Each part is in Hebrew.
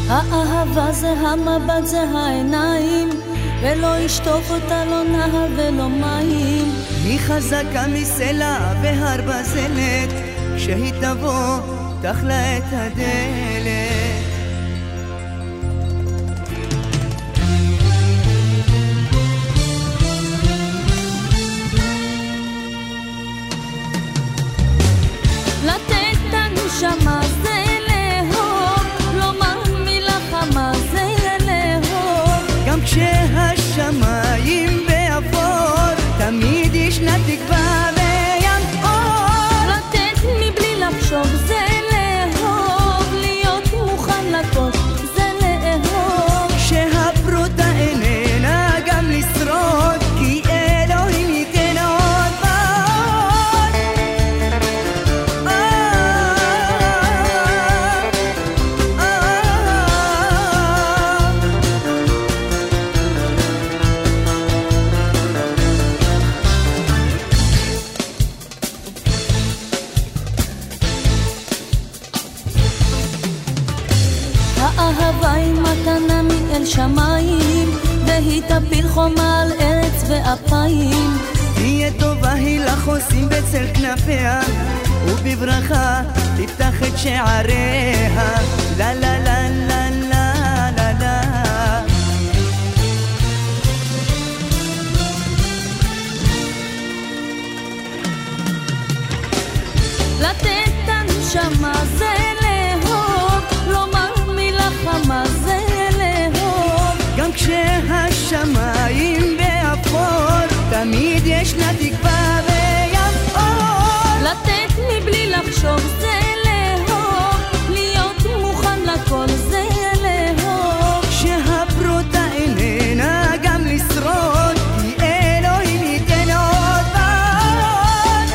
האהבה זה המבט, זה העיניים, ולא ישטוף אותה לא נהר ולא מים. היא חזקה מסלע והר בזלת, כשהיא תבוא תחלה את הדלת. לתת את הנשמה זה לאהוב, לומר מילה חמה זה לאהוב. גם כשהשמיים באפור, תמיד ישנה תקווה בים אור. לתת מבלי לחשוב זה לאהוב, להיות מוכן לכל זה לאהוב. שהפרוטה איננה גם לשרוד, כי אלוהים ייתן עוד ועוד. האהבה היא מתנה מאל שמיים, והיא תפיל חומה על ארץ ואפיים. תהיה טובה היא לחוסים בצל כנפיה, ובברכה תפתח את שעריה. לה לה לה לה לה לה לה. לתת את הנשמה זה לאהוב, לומר מילה חמה זה לאהוב. גם כשהשמיים באפור, תמיד ישנה תקווה בים אור. לתת מבלי לחשוב זה לאהוב, להיות מוכן לכל זה לאהוב. שהפרוטה איננה גם לשרוד, כי אלוהים ייתן עוד ועוד.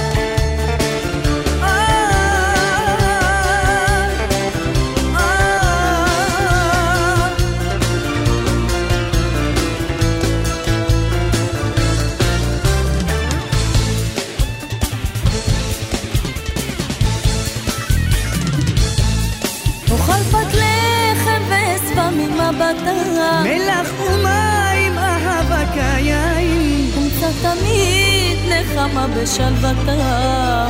אוכל פת לחם ואספה ממבטה, מלח ומים אהבה כיין, תמצא תמיד נחמה בשלוותה.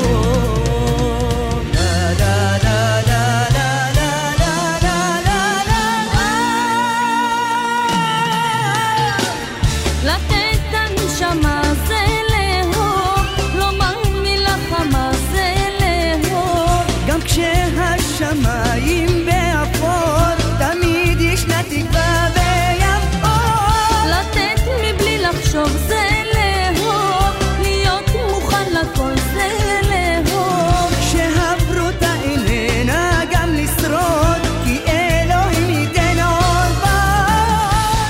לתת את הנשמה זה לאהוב, לומר מילה חמה זה לאהוב. גם כשהשמיים באפור, תמיד ישנה תקווה בים אור. לתת מבלי לחשוב זה לאהוב, להיות מוכן לכל זה לאהוב. שהפרוטה איננה גם לשרוד, כי אלוהים ייתן עוד ועוד.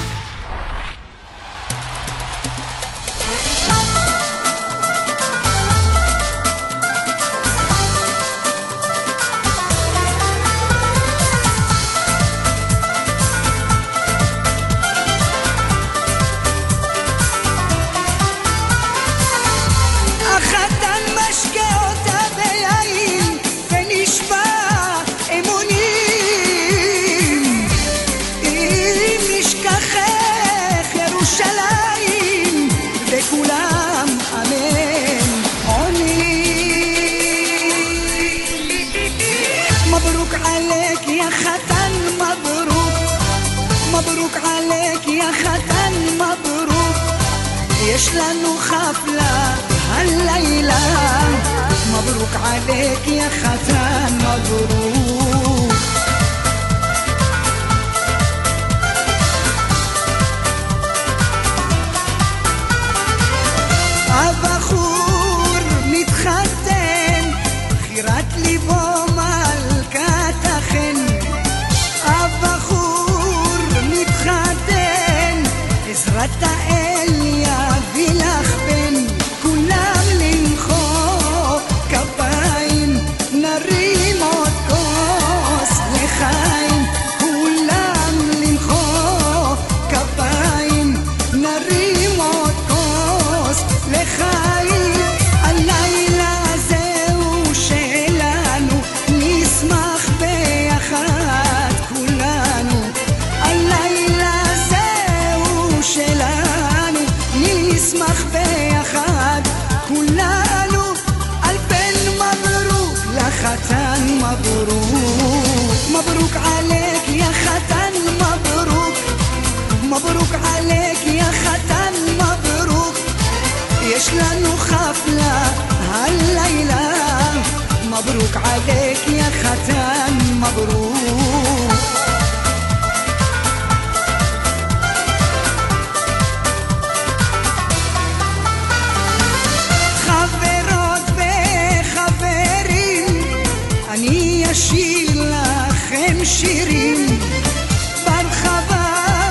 החתן משקה אותה ביין, ונשבע אמונים, אם נשכחך ירושלים, וכולם אמן עונים. מברוק עליך יא חתן, מברוק, מברוק עליך יא חתן, מברוק. יש לנו חפלה הלילה, מברוק עליך יא חתן, מברוק. הבחור מתחתן, בחירת ליבו מלכת החן. הבחור מתחתן, עזרת האל יביא לך בן. כולם למחוא כפיים, נרים עוד קול. יש לנו חפלה הלילה, מברוק עליך יא חתן, מברוק. חברות וחברים, אני אשיר לכם שירים, ברחבה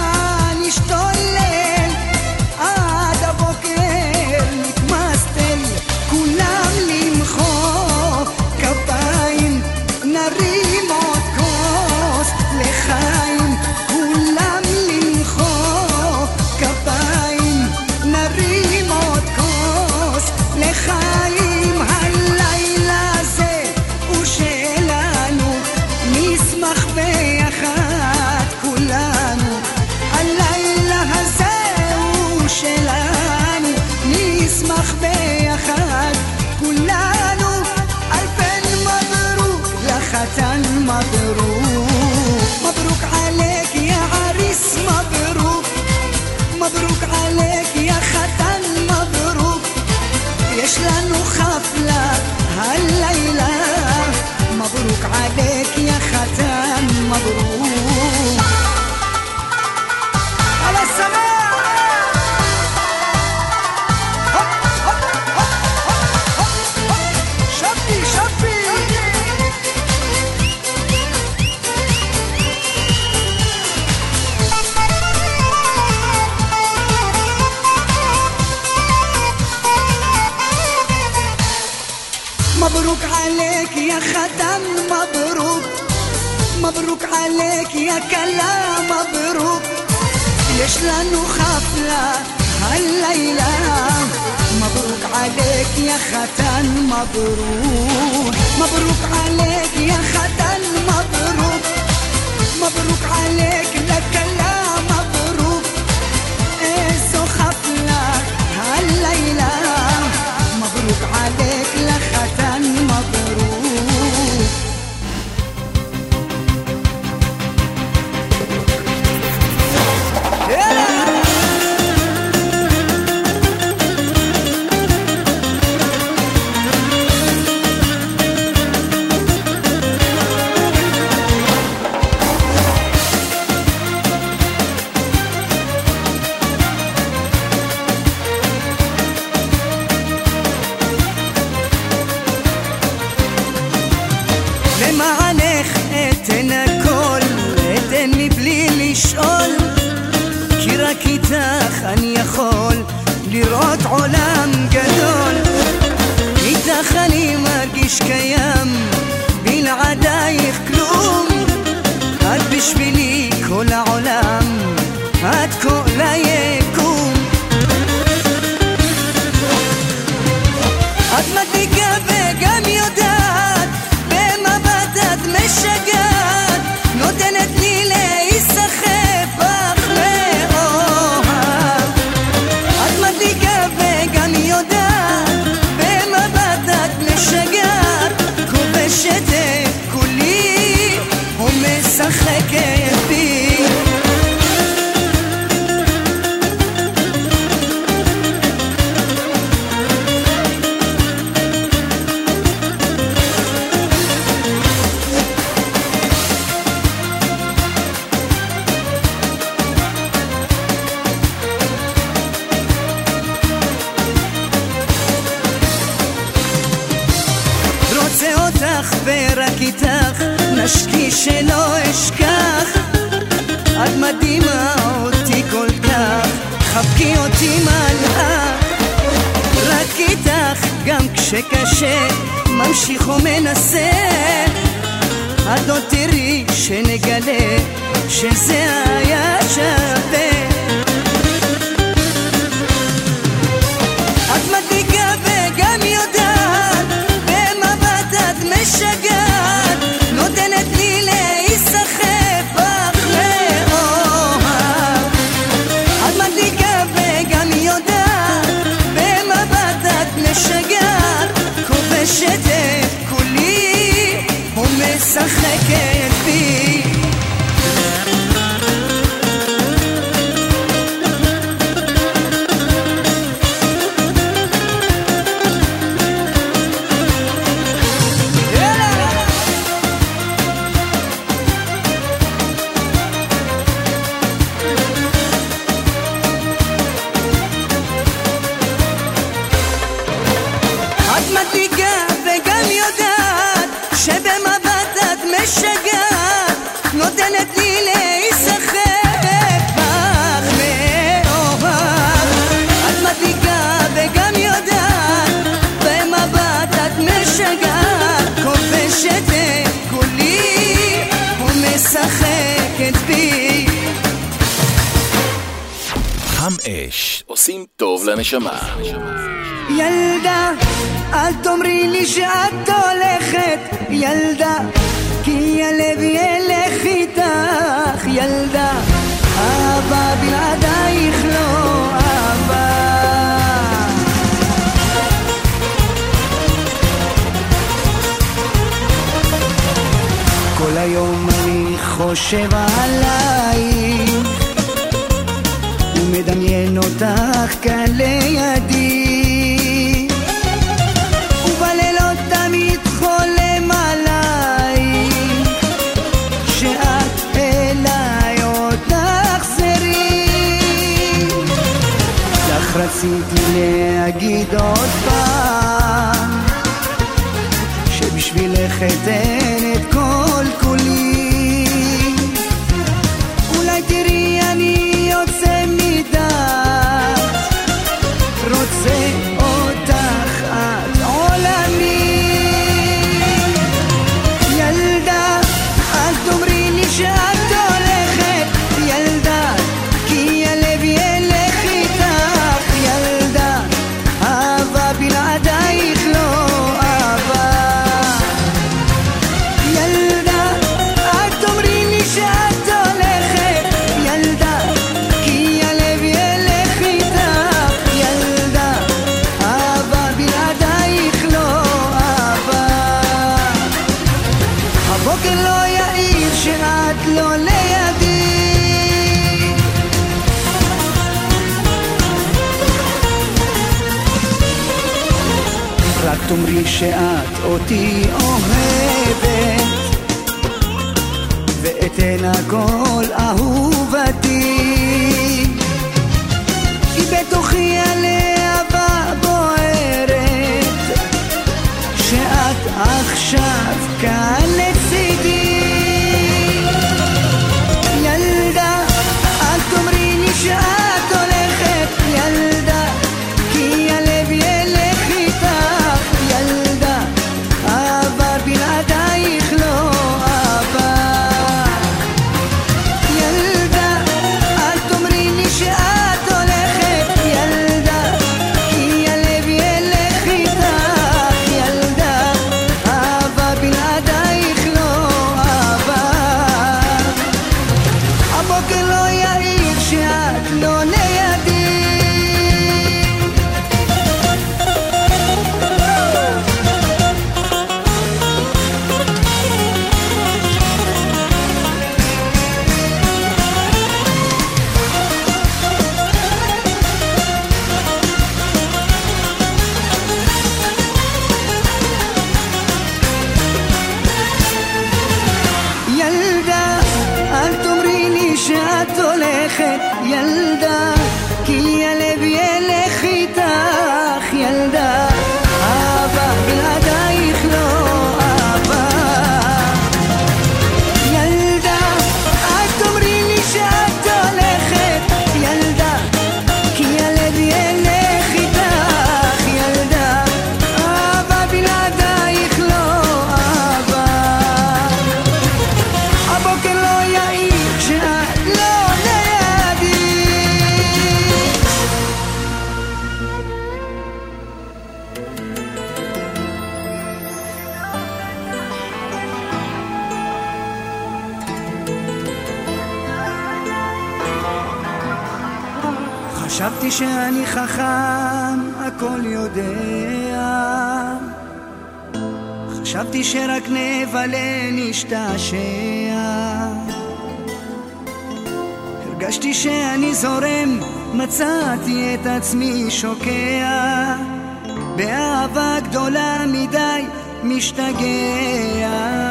נשתולל עד הבוקר נתמסטל, כולם למחוא כפיים, נרים עוד כוס לחיים, כולם למחוא כפיים, נרים עוד כוס לחיים. הלילה הזה הוא שלנו, נשמח ביחד כולנו, הלילה הזה הוא שלנו, נשמח ביחד כולנו. אלפן מברוק לחתן, מברוק, מברוק עליך יא עריס, מברוק, מברוק עליך יא חתן, מברוק. יש לנו חפלה הלילה, מברוק עליך יא חתן, מברוק. על השמח שפי שפי. مبروك عليك يا ختم، مبروك مبروك عليك يا كلام، مبروك. ليش لانه خفلة هالليلة، مبروك عليك يا ختم، مبروك مبروك عليك يا ختم، مبروك مبروك عليك لكلام، مبروك. ايزو خفلة هالليلة، مبروك عليك لختم، مبروك. למענך אתן הכל, אתן מבלי לשאול, כי רק איתך אני יכול לראות עולם גדול. איתך אני מרגיש קיים, בלעדייך כלום. את בשבילי כל העולם, את כל היקום. את מדליקה וגם יודעת, במבט את משגעת, נותנת לי להיסחף בך מאוהב. את מדליקה וגם יודעת, במבט את משגעת, כובשת את כולי ומשחקת בי. ורק איתך נשקי שלא אשכח. את מדהימה אותי כל כך, חבקי אותי מלאך. רק איתך גם כשקשה, ממשיך ומנסה. את לא תראי שנגלה שזה היה שווה. את מדליקה וגם יודעת, במבט את משגעת, נותנת לי להיסחף בך מאוהב. את מדליקה וגם יודעת, במבט את משגעת, כובשת את כולי ומשחקת בי. משחקת בי. חם אש, עושים טוב לנשמה. ילדה, אל תאמרי לי שאת הולכת, ילדה, כי הלב ילך איתך. ילדה, אהבה בלעדייך לא אהבה. כל היום אני חושב עלייך ומדמיין אותך כאן לידי, ובלילות תמיד חולם עלייך, שאת אליי עוד תחזרי. לך רציתי להגיד עוד פעם שבשבילך אתן את כל כולי. אולי תראי אני יוצא מדעת, רוצה אותך את עולמי. ילדה, אל תאמרי לי שאת הולכת, ילדה, כי הלב ילך איתך. ילדה, אהבה בלעדייך לא אהבה. ילדה, אל תאמרי לי שאת הולכת, ילדה, כי הלב ילך איתך. ילדה, אהבה בלעדייך לא אהבה. הבוקר לא יאיר שאת לא לידי, רק תאמרי שאת אותי אוהבת, ואתן הכל אהובתי. כי בתוכי הלהבה בוערת, שאת עכשיו כאן לצידי. ילדה, אל תאמרי לי שאת הולכת, ילדה, כי הלב ילך איתך. ילדה, אהבה בלעדייך לא אהבה. ילדה, אל תאמרי לי שאת הולכת, ילדה, כי הלב ילך איתך. ילדה, אהבה בלעדייך לא אהבה. הבוקר לא יאיר שאת לא לידי. ילדה, אל תאמרי לי שאת הולכת, ילדה, כי הלב ילך איתך. ילדה, אהבה בלעדייך לא אהבה. ילדה, אל תאמרי לי שאת הולכת, ילדה, כי הלב ילך איתך. ילדה, אהבה בלעדייך לא אהבה. הבוקר לא יאיר שאת לא לידי. חשבתי שאני חכם, הכל יודע, חשבתי שרק נבלה נשתעשע. הרגשתי שאני זורם, מצאתי את עצמי שוקע, באהבה גדולה מדי משתגע.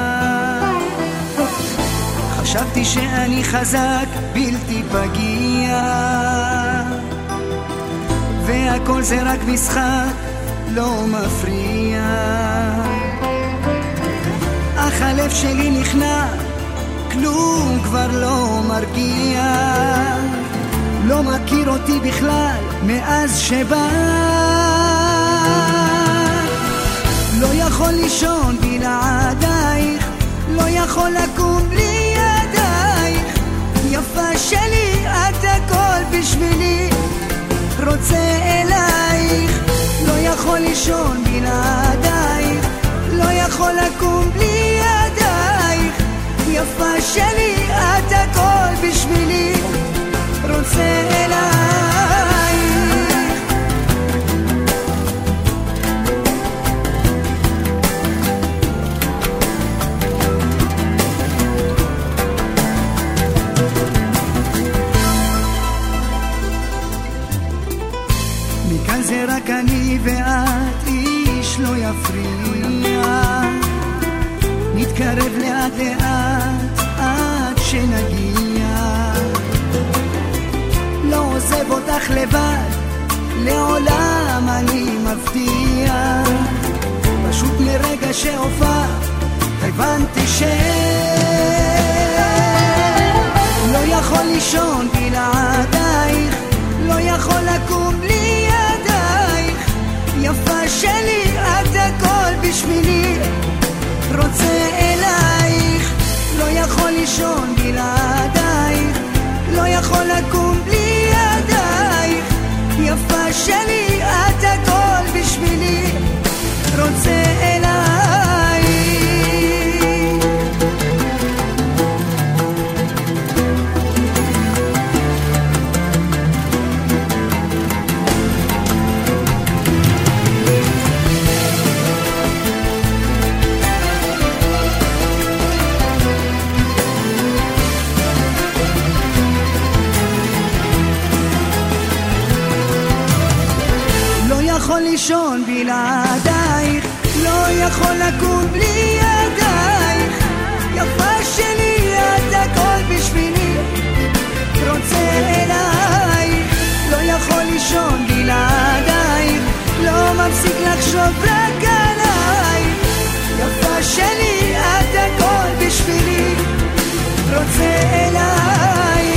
חשבתי שאני חזק, בלתי פגיע, והכל זה רק משחק, לא מפריע. אך הלב שלי נכנע, כלום כבר לא מרגיע. לא מכיר אותי בכלל מאז שבא, לא יכול לישון בלעדייך, לא יכול לקום בלי ידייך. יפה שלי, את הכל בשבילי, רוצה אלייך, לא יכול לישון בלעדייך, לא יכול לקום בלי ידייך, יפה שלי, את הכל בשבילי, רוצה אלייך. מכאן זה רק אני ואת, איש לא יפריע, נתקרב לאט לאט עד שנגיע, לא עוזב אותך לבד, לעולם אני מבטיח, פשוט מרגע שהופע הבנתי שלא יכול לישון בלעדייך, לא יכול לקום בלי ידייך, יפה שלי, את הכל בשבילי, רוצה אלייך, לא יכול לישון בלעדייך, לא יכול לקום בלי ידייך, יפה שלי, את הכל בשבילי, רוצה אלייך. יכול לישון בלעדייך, לא יכול לקום בלי ידייך, יפה שלי, את הכל בשבילי, רוצה אלייך, לא יכול לישון בלעדייך, לא מפסיק לחשוב רק עלייך, יפה שלי, את הכל בשבילי, רוצה אלייך.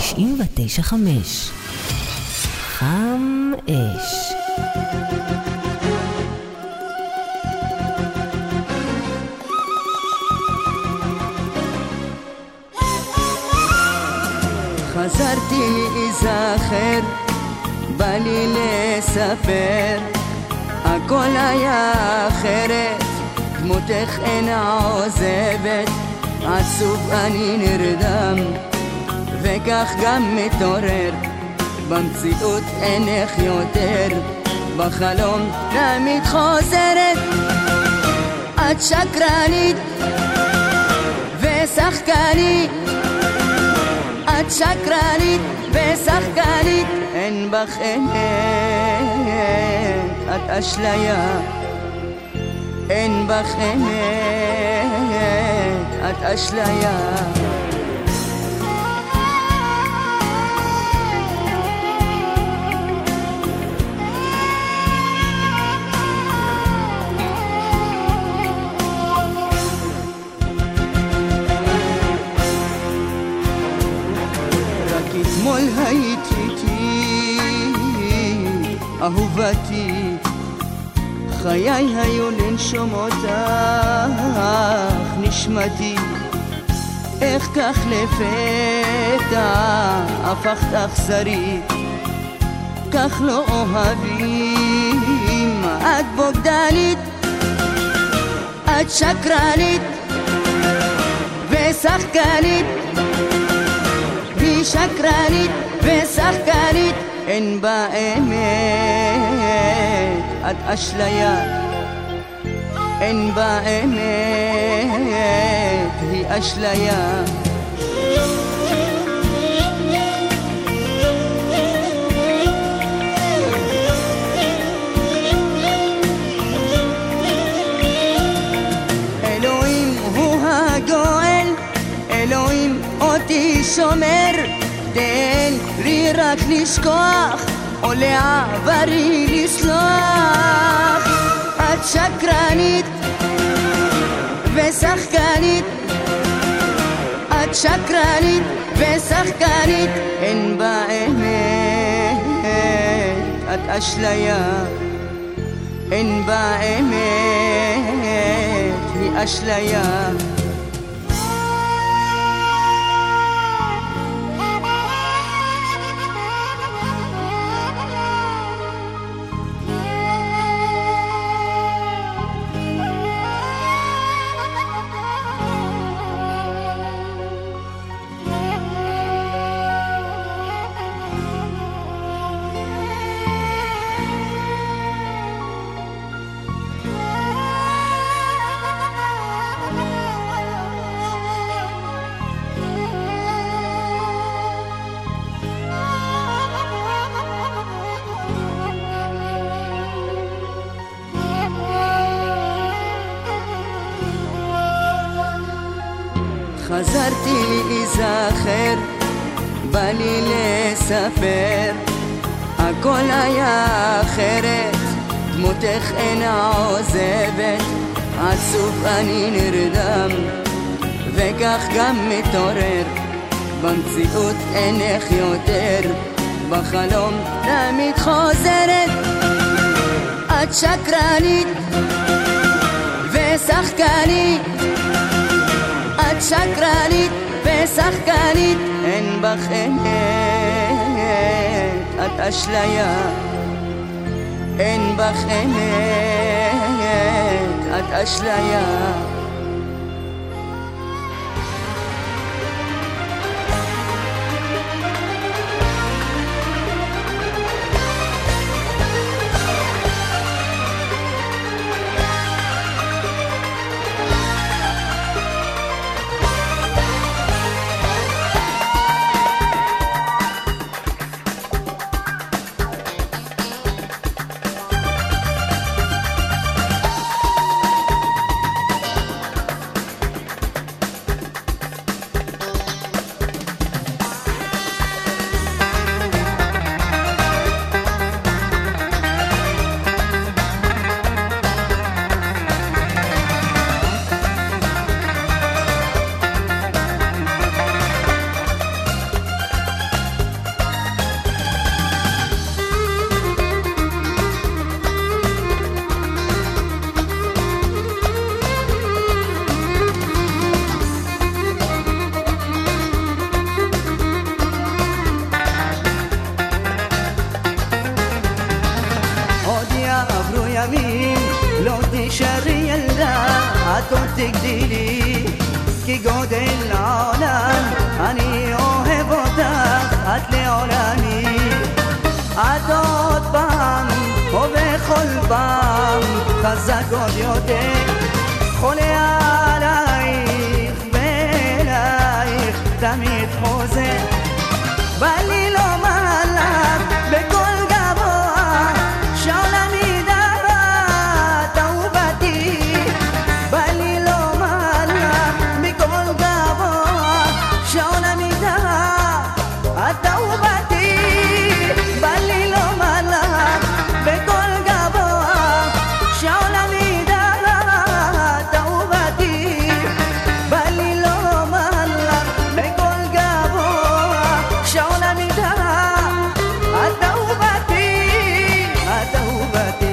99.5 חם אש. חזרתי להיזכר, בא לי לספר, הכל היה אחרת, דמותך אינה עוזבת, עצוב אני נרדם, וכך גם מתעורר, במציאות אינך יותר, בחלום תמיד חוזרת. את שקרנית ושחקנית, את שקרנית ושחקנית, אין בך אמת, את אשליה, אין בך אמת, את אשליה. אתמול היית איתי, אהובתי, חיי היו לנשום אותך, נשמתי, איך כך לפתע הפכת אכזרית, כך לא אוהבים, את בוגדנית, את שקרנית ושחקנית, היא שקרנית ושחקנית, אין בה אמת, את אשליה, אין בה אמת, היא אשליה. אלוהים הוא הגואל, אלוהים אותי שומר, תן לי רק לשכוח, או לעברי לסלוח. את שקרנית ושחקנית, את שקרנית ושחקנית, אין בה אמת, את אשליה, אין בה אמת, היא אשליה. חזרתי להיזכר, בא לי לספר, הכל היה אחרת, דמותך אינה עוזבת, עצוב אני נרדם, וכך גם מתעורר, במציאות אינך יותר, בחלום תמיד חוזרת. את שקרנית ושחקנית, את שקרנית ושחקנית, אין בך אמת, את אשליה, אין בך אמת, את אשליה. לא תישארי ילדה, את עוד תגדילי כגודל העולם, אני אוהב אותך, את לעולמי. את עוד פעם, ובכל פעם, חזק עוד יותר, חולה עלייך ואלייך, תמיד חוזר. בא לי לומר לך בקול גבוה, שעולמי דעת אהובתי. בא לי לומר לך בקול גבוה, שעולמי דעת אהובתי. בא לי לומר לך בקול גבוה, שעולמי דעת אהובתי. בא לי לומר לך בקול גבוה, שעולמי דעת אהובתי, את אהובתי.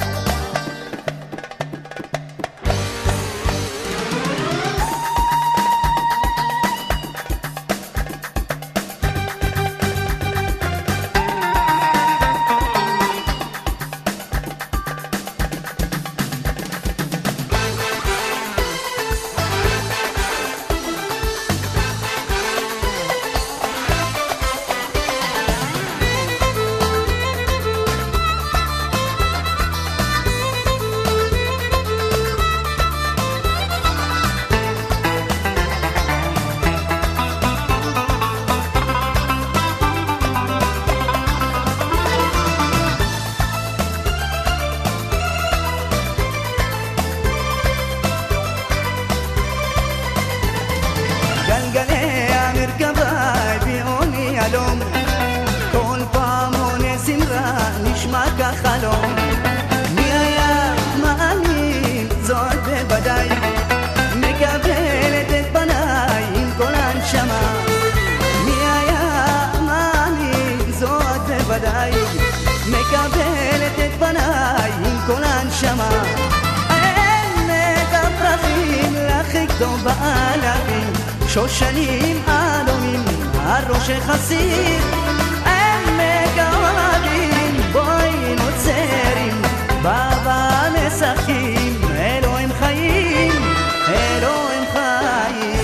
גלגלי המרכבה הביאוני הלום, כל פעם עונה זמרה נשמע כחלום. מי היה מאמין, זאת בוודאי, מקבלת את פניי עם כל הנשמה. מי היה מאמין, זאת בוודאי, מקבלת את פניי עם כל הנשמה. העמק הפרחים לכי כתוב באלפים, שושנים אדומים על ראשך הסיר. עמק האוהבים בואי נוצרים, בבא משחקים, אלוהים חיים, אלוהים חיים.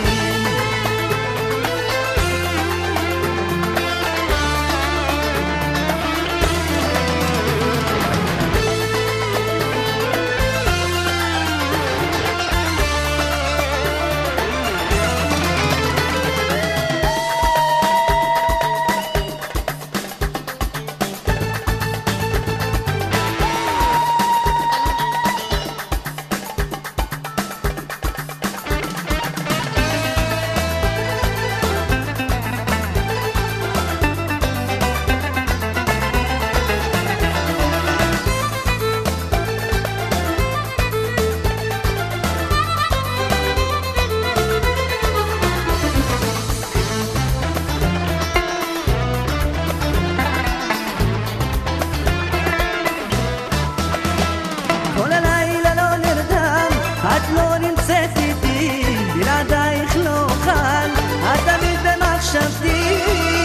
בלעדייך לא אוכל, את תמיד במחשבתי.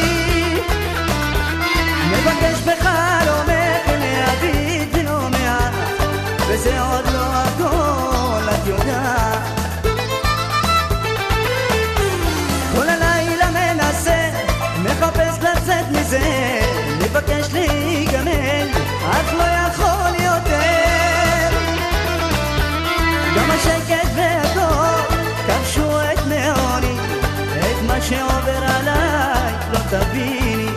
מבקש בחלומך להביט ולא מעט, וזה עוד לא הכל, את יודעת. כל הלילה מנסה, מחפש לצאת מזה, מבקש להיגמל, אך לא יכול יותר. גם השקט והטוב כבשו את מעוני, את מה שעובר עליי לא תביני.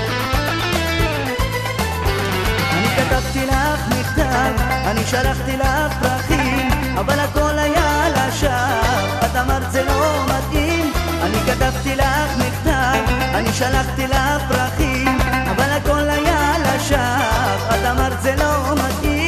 אני כתבתי לך מכתב, אני שלחתי לך פרחים, אבל הכל היה לשווא, את אמרת זה לא מתאים. אני כתבתי לך מכתב, אני שלחתי לך פרחים, אבל הכל היה לשווא, את אמרת זה לא מתאים.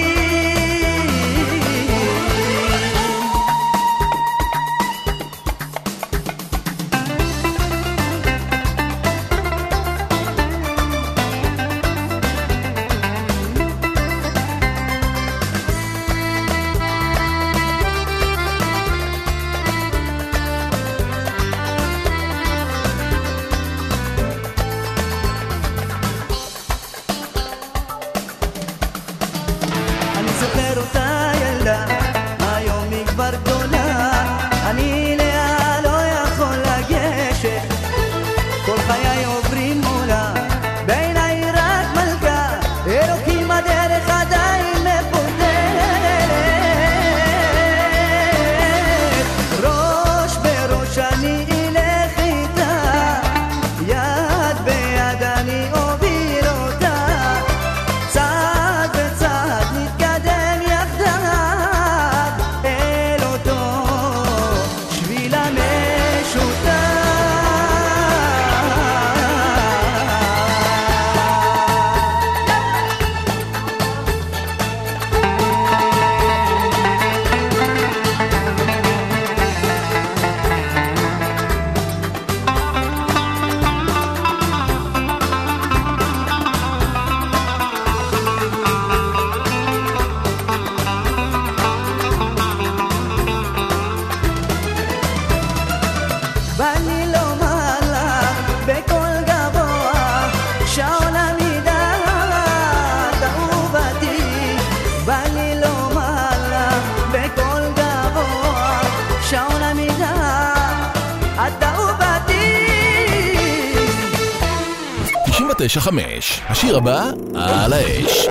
בא לי לומר לך בקול גבוה, שעון המידה אתה ובתי. 99.5, השיר הבא על האש.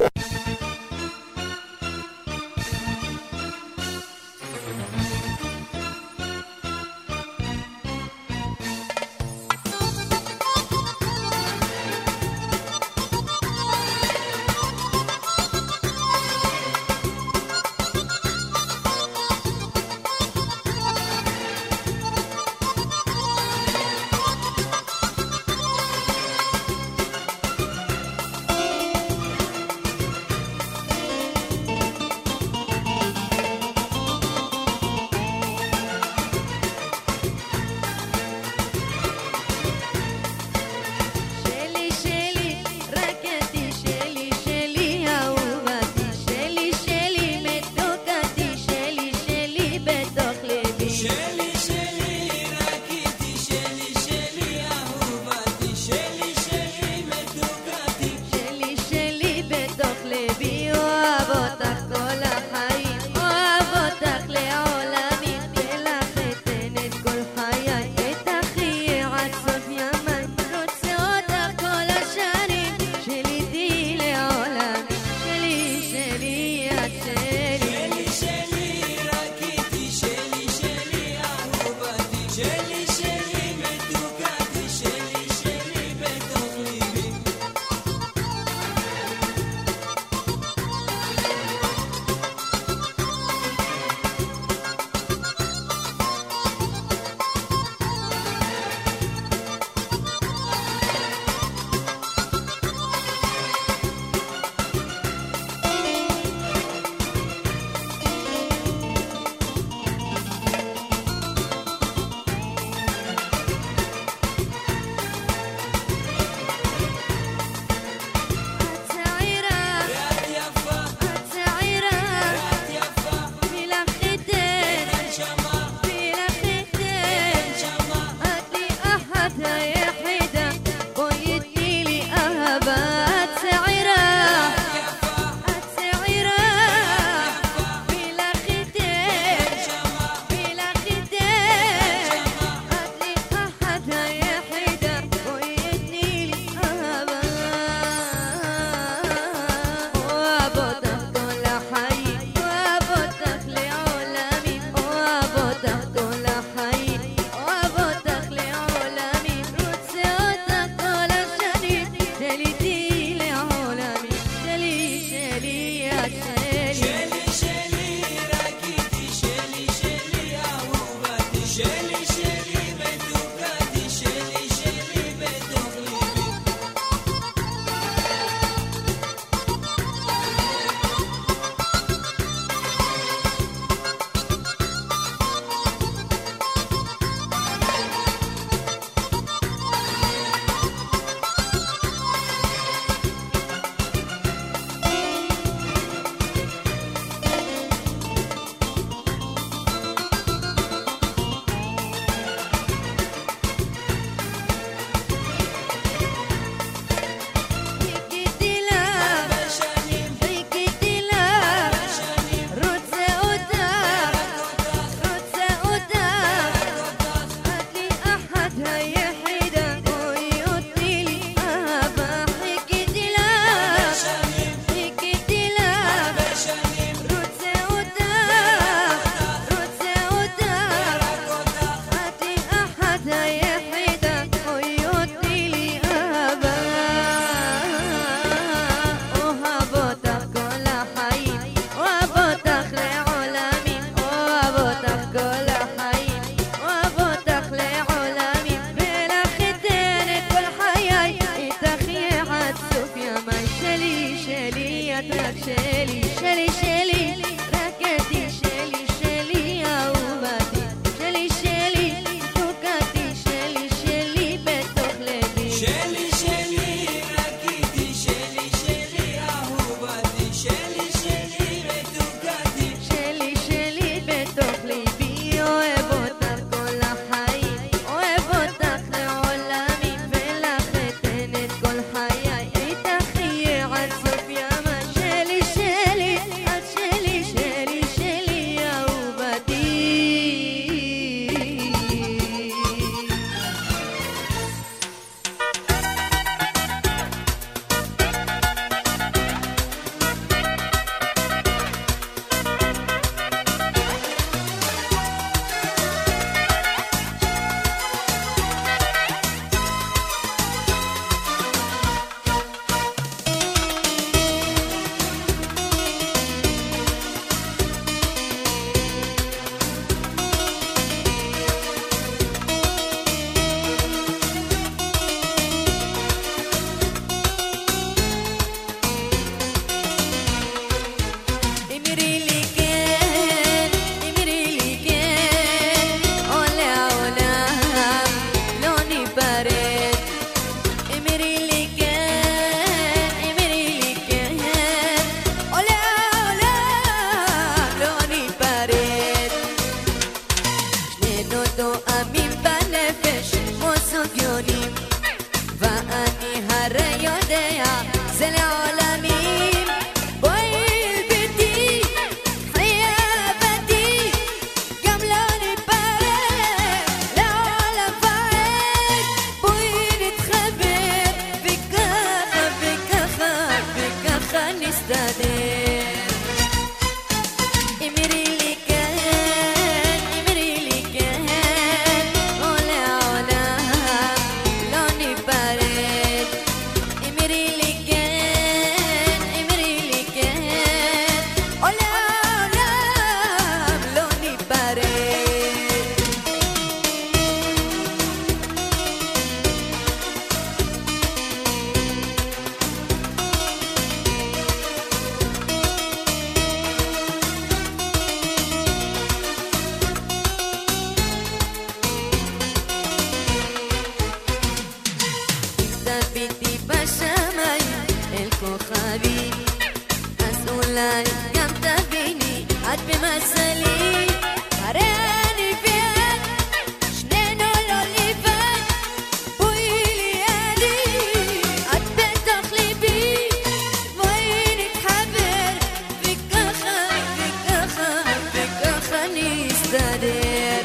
את במזלי, הרי אני ואת שנינו לא לבד, בואי לידי, את בתוך ליבי, בואי נתחבר, וככה, וככה, וככה נסתדר.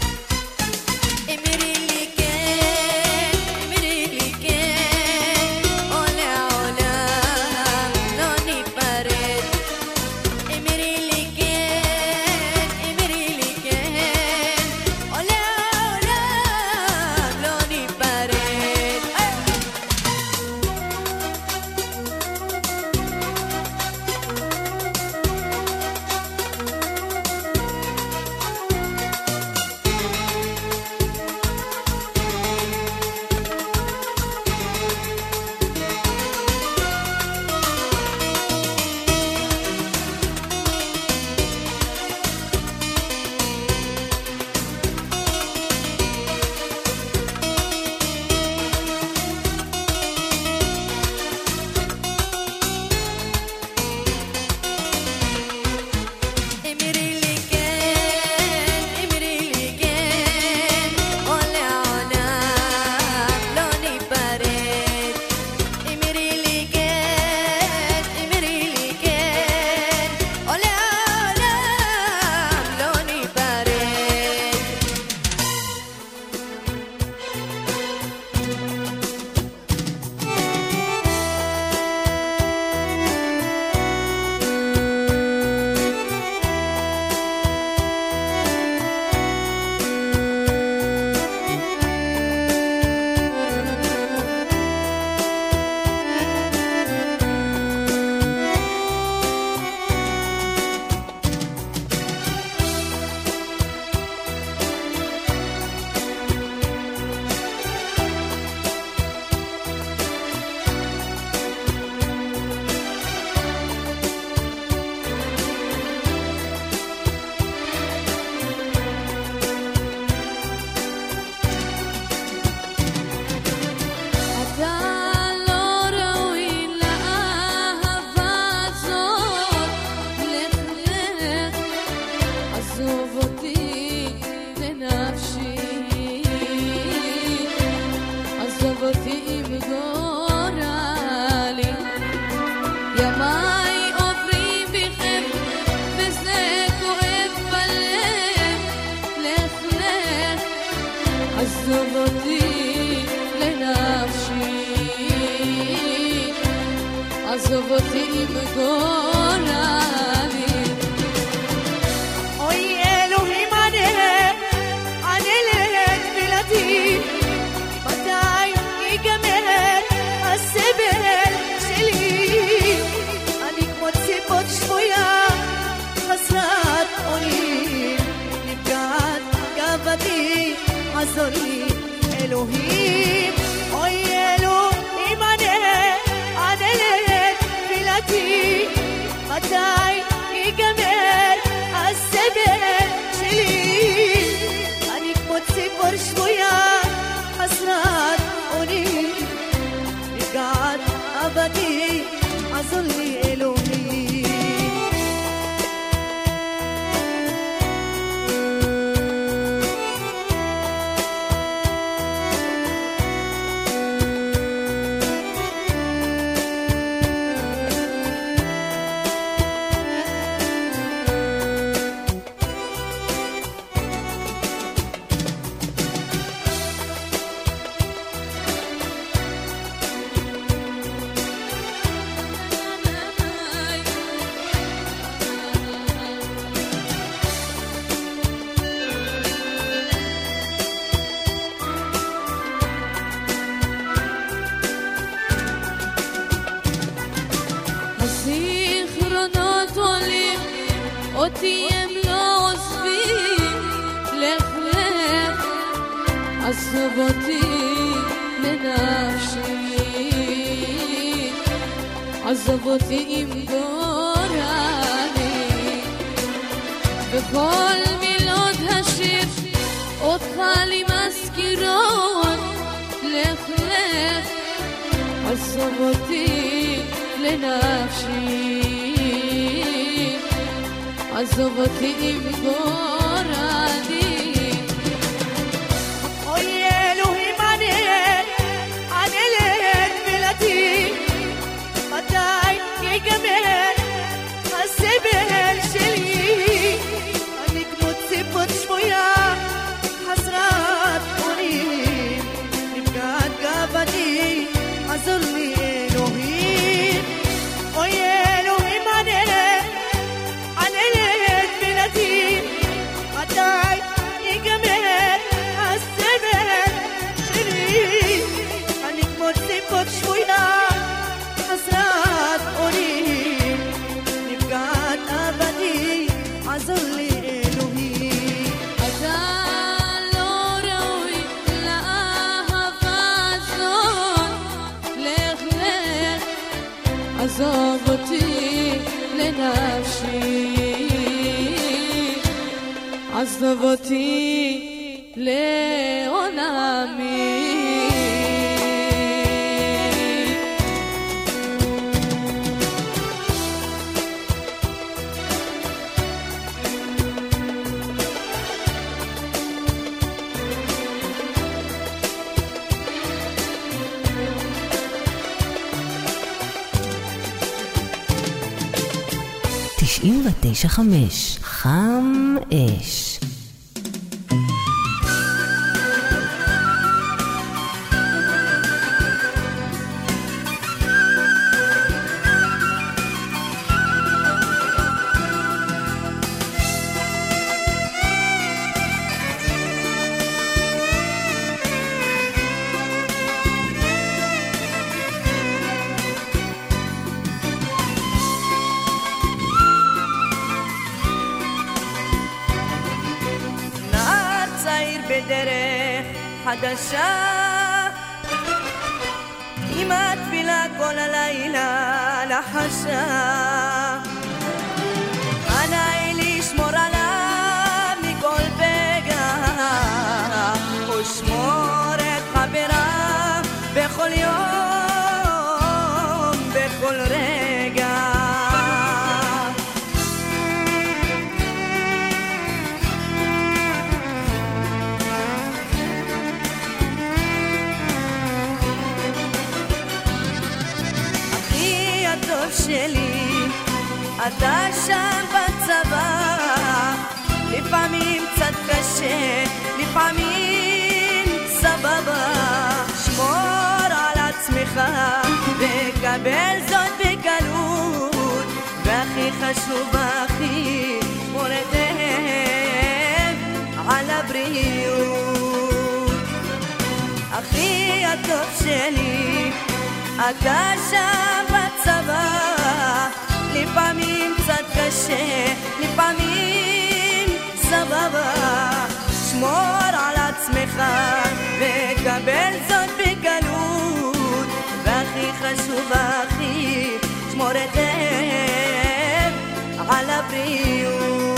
אמרי לי כן, אמרי לי כן, או לעולם לא ניפרד. אמרי לי כן, אמרי לי כן, או לעולם לא ניפרד. אמרי לי כן, אמרי לי כן, או לעולם לא ניפרד. אמרי לי כן, אמרי לי כן, או לעולם לא ניפרד. אתה לא ראוי לאהבה הזאת, לך לך, עזוב אותי לנפשי, עזוב אותי עם גורלי, ימיי עוברים בכם וזה כואב בלב, לך לך, עזוב אותי לנפשי, עזוב אותי עם גורלי. אוי אלוהים ענה לתפילתי, מתי ייגמר הסבל שלי? אני כמו ציפור שבויה חסרת אונים, נפגעת גאוותי, עזור לי אלוהים. אוי אלוהים ענה לתפילתי, מתי ייגמר הסבל שלי? אני כמו ציפור שבויה חסרת אונים, נפגעת גאוותי, עזור לי אלוהים. הזיכרונות עולים, אותי הם לא עוזבים, לך לך, עזוב אותי לנפשי, עזוב אותי עם גורלי, בכל מילות השיר אותך לי מזכירות, לך לך, עזוב אותי לנפשי, עזוב אותי עם גורלי. אוי אלוהים ענה לתפילתי, מתי ייגמר הסבל שלי? אני כמו ציפות שבויה חסרת אונים, נפגעת גאוותי, עזור לי אלוהים. אוי אלוהים ענה לתפילתי, מתי ייגמר הסבל שלי? אני כמו ציפות שבויה חסרת אונים, נפגעת גאוותי, עזור לי אלוהים. אתה לא ראוי לאהבה הזאת, לך לך עזוב אותי לנפשי, עזוב אותי לעולמי. תשעים ותשע חמש, חם אש. חדשה עם התפילה כל הלילה לחשה, עליי לשמור עליו מכל פגע ושמור את חברה בכל יום בכל רגע. שלי אתה שם בצבא, לפעמים קצת קשה, לפעמים סבבה. שמור על עצמך וקבל זאת בקלות, והכי חשוב הכי שמור היטב על הבריאות. הכי הטוב שלי אתה שם בצבא, לפעמים קצת קשה, לפעמים סבבה. שמור על עצמך וקבל זאת בקלות, והכי חשוב הכי שמור היטב על הבריאות.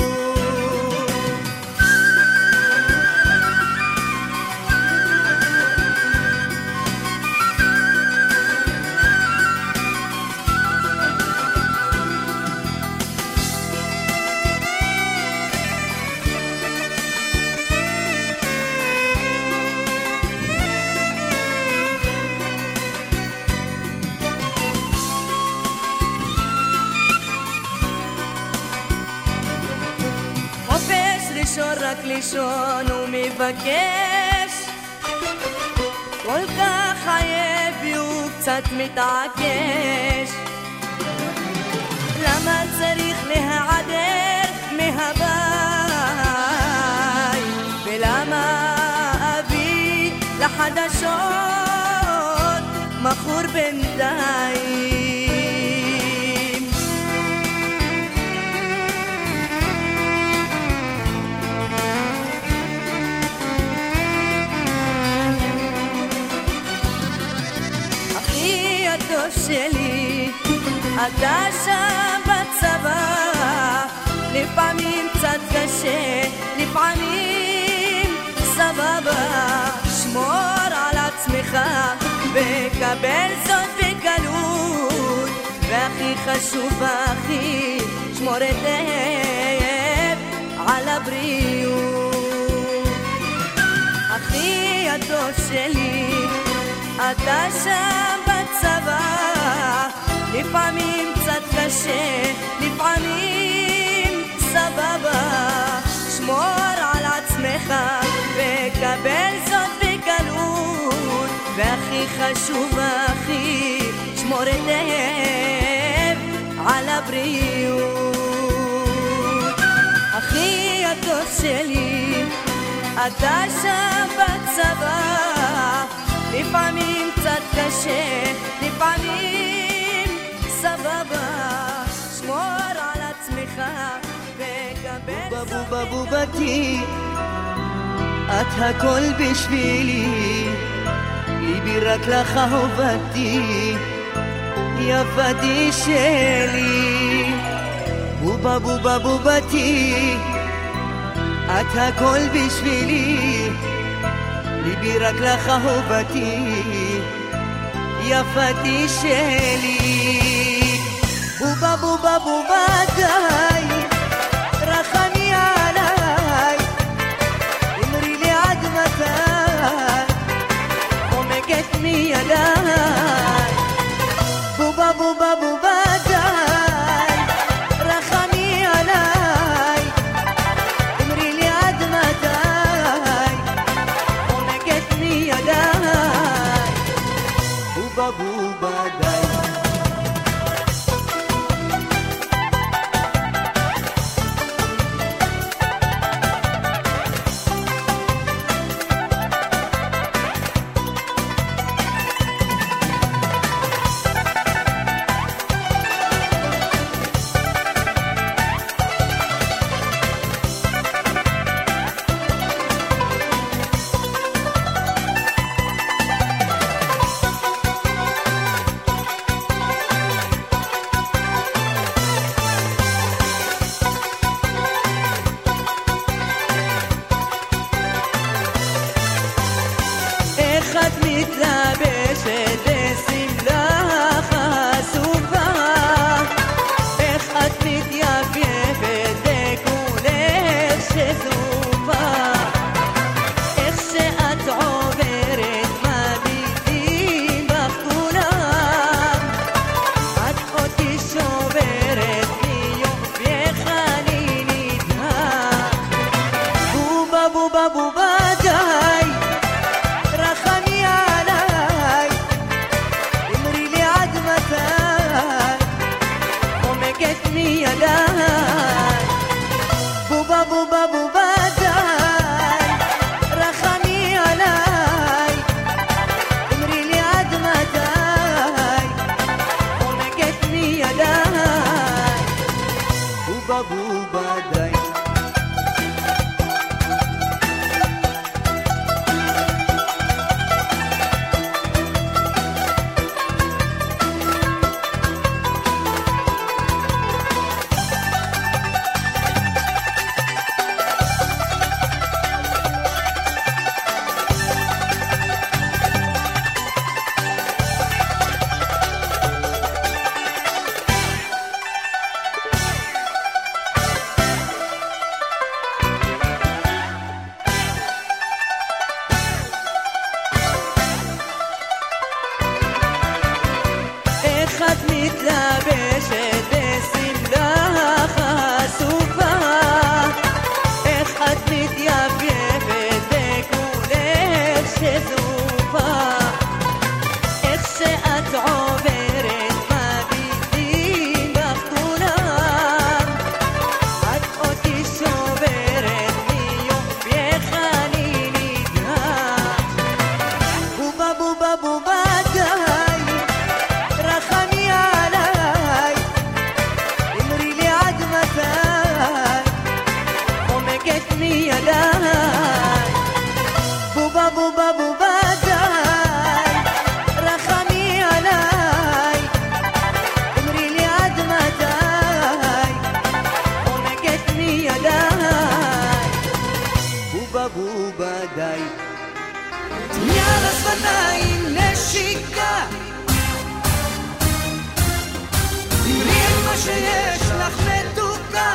רק לישון ומבקש, כל כך חייב והוא קצת מתעקש. למה צריך להיעדר מהבית, ולמה אביא לחדשות מכור בינתיים? שלי אתה שם בצבא, לפעמים קצת קשה, לפעמים סבבה. שמור על עצמך וקבל זאת בקלות, והכי חשוב הכי שמור היטב על הבריאות. אחי הטוב שלי, אתה שם בצבא, לפעמים קצת קשה, לפעמים סבבה. שמור על עצמך וקבל זאת בקלות, והכי חשוב אחי, שמור היטב על הבריאות. אחי הטוב שלי, אתה שם בצבא, לפעמים קצת קשה, לפעמים סבבה. שמור על עצמך וקבל זאת. בובה בובתי, את הכל בשבילי, ליבי רק לך אהובתי, יפתי שלי. בובה בובה בובתי, את הכל בשבילי, ליבי רק לך אהובתי, יפתי שלי. בובה בובה בובה די, רחמי עליי, אמרי לי עד מתי, עומקת מידיי. בובה בובה בובה די, רחמי עליי, אמרי לי עד מתי, עומקת מידיי. בובה בובה די. שיש לך מתוקה מתוקה.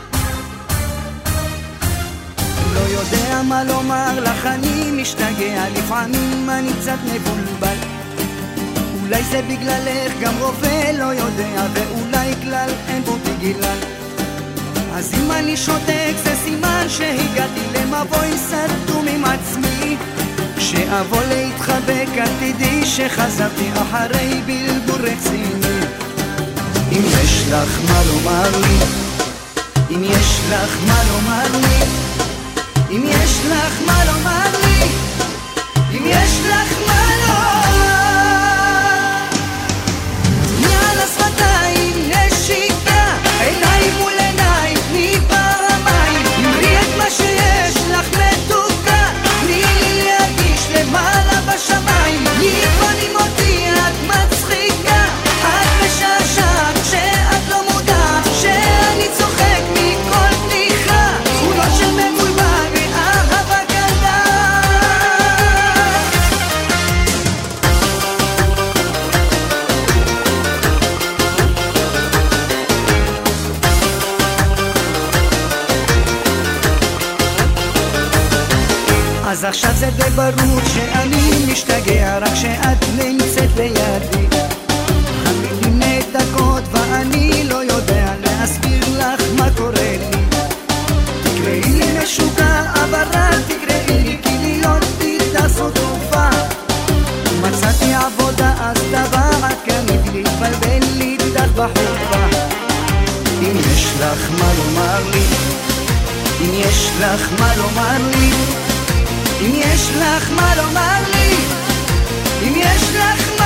לא יודע מה לומר לך, אני משתגע, לפעמים אני קצת מבולבל. אולי זה בגללך, גם רופא לא יודע, ואולי כלל אין בו בגלל. אז אם אני שותק זה סימן שהגעתי למבוי סתום עם עצמי. שאבוא להתחבק את תדעי שחזרתי אחרי בלבול רציני. אם יש לך מה לומר לי, אם יש לך מה לומר לי, אם יש לך מה לומר לי, אם יש לך מה לומר. מעל השפתיים נשיקה, עיניים מול עיניים, תני פעמיים, אמרי את מה שיש לך מתוקה, תני לי להגיש למעלה בשמיים. לפעמים אותי את מצחיקה, את משעשעת שאת לא מודעת שאני צוחק מכל פתיחה, תכונות של מבולבל ואהבה גדולה. אז עכשיו זה די ברור שאני משתגע רק שאת נמצאת לידי. המילים נתקות ואני לא יודע להסביר לך מה קורה לי. תקראי לי משוגע אבל רק תקראי לי, כי להיות איתך זו תרופה. מצאתי עבודה אז טבעת קנית לי, להתבלבל לי איתך בחופה. אם יש לך מה לומר לי, אם יש לך מה לומר לי, אם יש לך מה לומר לי, אם יש לך